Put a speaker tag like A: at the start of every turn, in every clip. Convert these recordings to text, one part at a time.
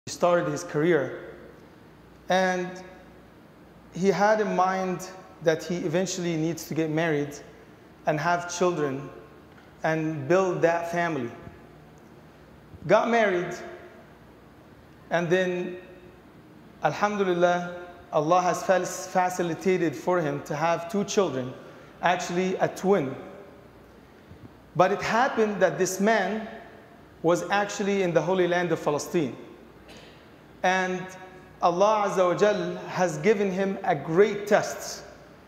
A: started his career. And he had in mind that he eventually needs to get married and have children and build that family. Got married, and then, alhamdulillah, Allah has facilitated for him to have 2 children, actually a twin. But it happened that this man was actually in the Holy Land of Palestine. And Allah Azza wa Jal has given him a great test,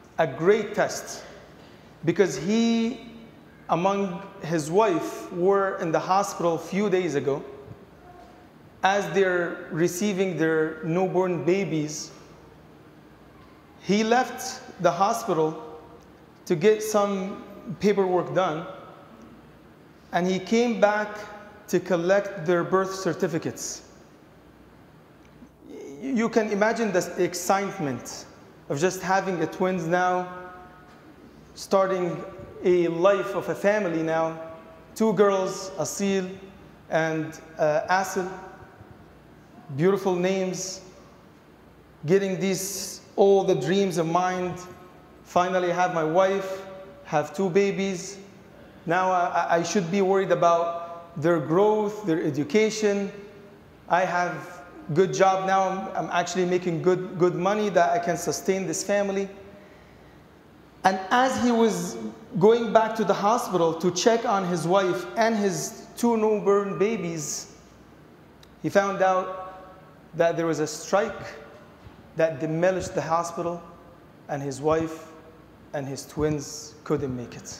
A: because he, among his wife, were in the hospital a few days ago. As they're receiving their newborn babies, he left the hospital to get some paperwork done, and he came back to collect their birth certificates. You can imagine the excitement of just having a twins now, starting a life of a family now. 2 girls, Asil and Asil, beautiful names, getting all the dreams of mind. Finally have my wife, have 2 babies. Now I should be worried about their growth, their education. I have good job now. I'm actually making good money that I can sustain this family. And as he was going back to the hospital to check on his wife and his 2 newborn babies, he found out that there was a strike that demolished the hospital, and his wife and his twins couldn't make it.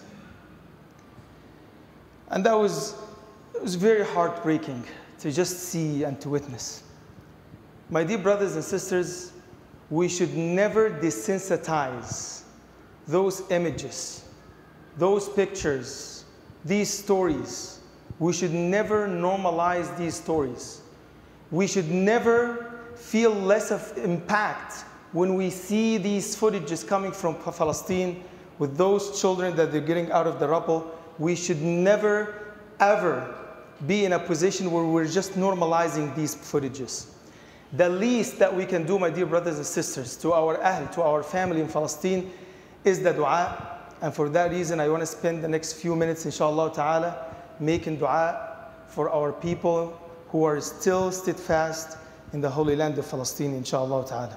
A: And it was very heartbreaking to just see and to witness. My dear brothers and sisters, we should never desensitize those images, those pictures, these stories. We should never normalize these stories. We should never feel less of impact when we see these footages coming from Palestine with those children that they're getting out of the rubble. We should never, ever be in a position where we're just normalizing these footages. The least that we can do, my dear brothers and sisters, to our Ahl, to our family in Palestine, is the dua. And for that reason, I want to spend the next few minutes, inshallah ta'ala, making dua for our people who are still steadfast in the Holy Land of Palestine, inshallah ta'ala.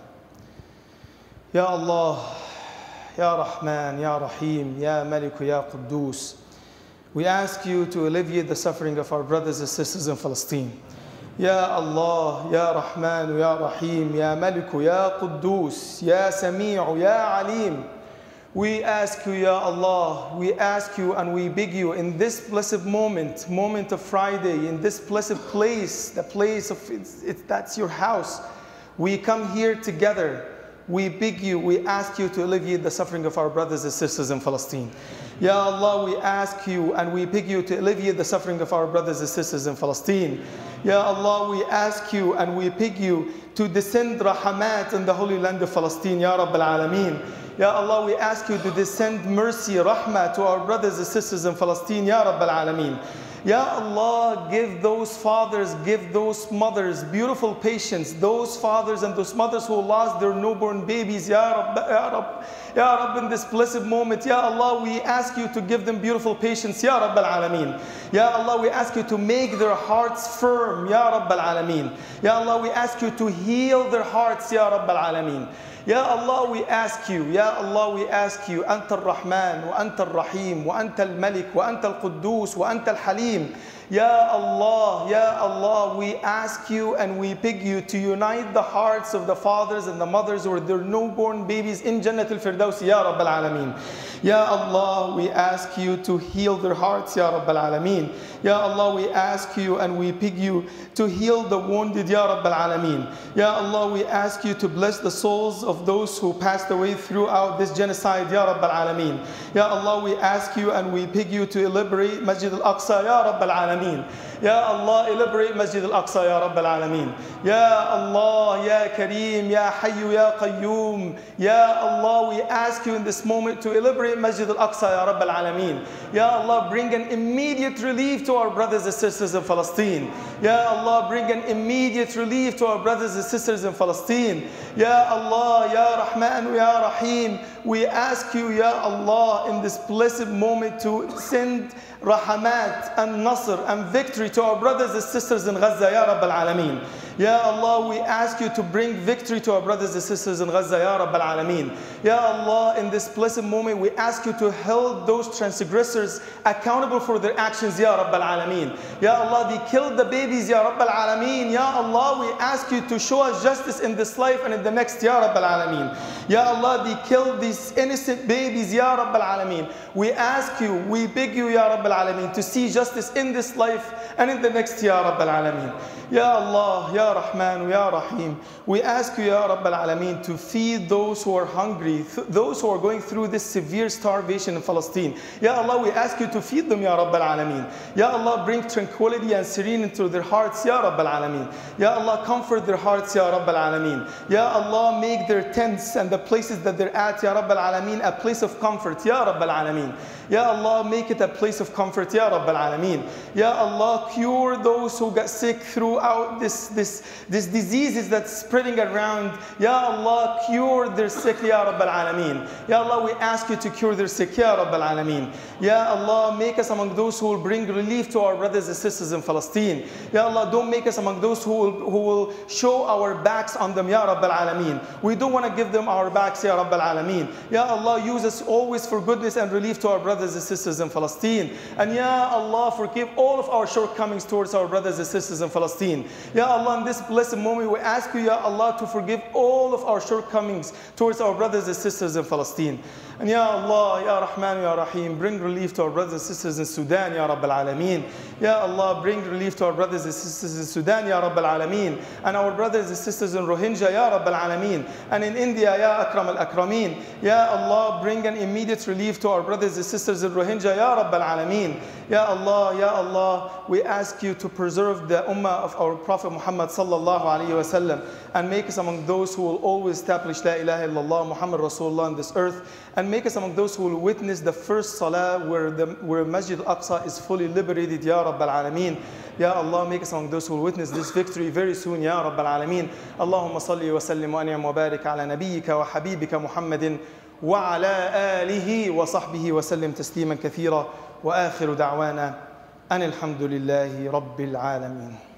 A: Ya Allah, Ya Rahman, Ya Rahim, Ya Malik, Ya Quddus. We ask you to alleviate the suffering of our brothers and sisters in Palestine. Ya Allah, Ya Rahman, Ya Rahim, Ya Malik, Ya Quddus, Ya Sami'u, Ya Alim. We ask you, Ya Allah, we ask you and we beg you in this blessed moment of Friday, in this blessed place, the place of, that's your house. We come here together. We beg you, we ask you to alleviate the suffering of our brothers and sisters in Palestine. Ya Allah, we ask you and we beg you to alleviate the suffering of our brothers and sisters in Palestine. Ya Allah, we ask you and we beg you to descend rahamat in the Holy Land of Palestine, Ya Rabb al-Alameen. Ya Allah, we ask you to descend mercy, rahmah to our brothers and sisters in Palestine, Ya Rabb al-Alameen. Ya Allah, give those fathers, give those mothers beautiful patience, those fathers and those mothers who lost their newborn babies, Ya Rabb, Ya Rabb, Ya Rabb, in this blessed moment, Ya Allah, we ask you to give them beautiful patience, Ya Rabb al-Alameen. Ya Allah, we ask you to make their hearts firm, Ya Rabb al-Alameen. Ya Allah, we ask you to heal their hearts, Ya Rabb al-Alameen. Ya Allah, we ask you, Ya Allah, we ask you, Anta al-Rahman, wa Anta al-Rahim, wa Anta al-Malik, wa Anta al-Quddus, wa Anta al-Halim. Ya Allah, we ask you and we beg you to unite the hearts of the fathers and the mothers or their newborn babies in Jannat al-Firdaus, Ya Rabb al-Alameen. Ya Allah, we ask you to heal their hearts, Ya Rabb al-Alameen. Ya Allah, we ask you and we beg you to heal the wounded, Ya Rabb al-Alameen. Ya Allah, we ask you to bless the souls of those who passed away throughout this genocide, Ya Rabb al-Alameen. Ya Allah, we ask you and we beg you to liberate Masjid al-Aqsa, Ya Rabb al-Alameen. Ya Allah, liberate Masjid al-Aqsa, Ya Rabb al-Alameen. Ya Allah, Ya Kareem, Ya Hayyu, Ya Qayyum. Ya Allah, we ask you in this moment to liberate Masjid al-Aqsa, Ya Rabb al-Alameen. Ya Allah, bring an immediate relief to our brothers and sisters in Palestine. Ya Allah, bring an immediate relief to our brothers and sisters in Palestine. Ya Allah, Ya Rahman, Ya Rahim, we ask you, Ya Allah, in this blessed moment to send Rahamat and Nasr and victory to our brothers and sisters in Gaza, Ya Rabb al-Alameen. Ya Allah, we ask you to bring victory to our brothers and sisters in Gaza, Ya Rabb al-Alameen. Ya Allah, in this blessed moment, we ask you to hold those transgressors accountable for their actions, Ya Rabb al-Alameen. Ya Allah, they killed the babies, Ya Rabb al-Alameen. Ya Allah, we ask you to show us justice in this life and in the next, Ya Rabb al-Alameen. Ya Allah, they killed these innocent babies, Ya Rabb al-Alameen. We ask you, we beg you, Ya Rabb al-Alameen, to see justice in this life and in the next, Ya Rabb al-Alameen. Ya Allah, Ya Rahman, Ya Rahim, we ask you, Ya Rabb al-Alameen, to feed those who are hungry, those who are going through this severe starvation in Palestine. Ya Allah, we ask you to feed them, Ya Rabb al-Alameen. Ya Allah, bring tranquility and serenity into their hearts, Ya Rabb al-Alameen. Ya Allah, comfort their hearts, Ya Rabb al-Alameen. Ya Allah, make their tents and the places that they're at, Ya Rabb al-Alameen, a place of comfort, Ya Rabb al-Alameen. Ya Allah, make it a place of comfort, Ya Rabb al-Alameen. Ya Allah, cure those who got sick throughout this diseases that's spreading around. Ya Allah, cure their sick, Ya Rabb al-Alameen. Ya Allah, we ask you to cure their sick, Ya Rabb al-Alameen. Ya Allah, make us among those who will bring relief to our brothers and sisters in Palestine. Ya Allah, don't make us among those who will show our backs on them, Ya Rabb al-Alameen. We don't want to give them our backs, Ya Rabb al-Alameen. Ya Allah, use us always for goodness and relief to our brothers and sisters in Palestine. And Ya Allah, forgive all of our shortcomings towards our brothers and sisters in Palestine. Ya Allah, in this blessed moment, we ask you, Ya Allah, to forgive all of our shortcomings towards our brothers and sisters in Palestine. And Ya Allah, Ya Rahman, Ya Rahim, bring relief to our brothers and sisters in Sudan, Ya Rabb al-Alameen. Ya Allah, bring relief to our brothers and sisters in Sudan, Ya Rabb al-Alameen. And our brothers and sisters in Rohingya, Ya Rabb al-Alameen. And in India, Ya Akram al-Akrameen. Ya Allah, bring an immediate relief to our brothers and sisters in Rohingya, Ya Rabb al-Alameen. Ya Allah, we ask you to preserve the ummah of our Prophet Muhammad sallallahu alayhi wa sallam and make us among those who will always establish La ilaha illallah Muhammad Rasulullah on this earth, and make us among those who will witness the first salah where Masjid al-Aqsa is fully liberated, Ya Rabb al-Alameen. Ya Allah, make us among those who will witness this victory very soon, Ya Rabb al-Alameen. Allahumma salli wa sallim wa an'am wa barik ala nabiyyika wa habibika Muhammadin wa ala alihi wa sahbihi wa sallim tasliman kathira. وآخر دعوانا أن الحمد لله رب العالمين.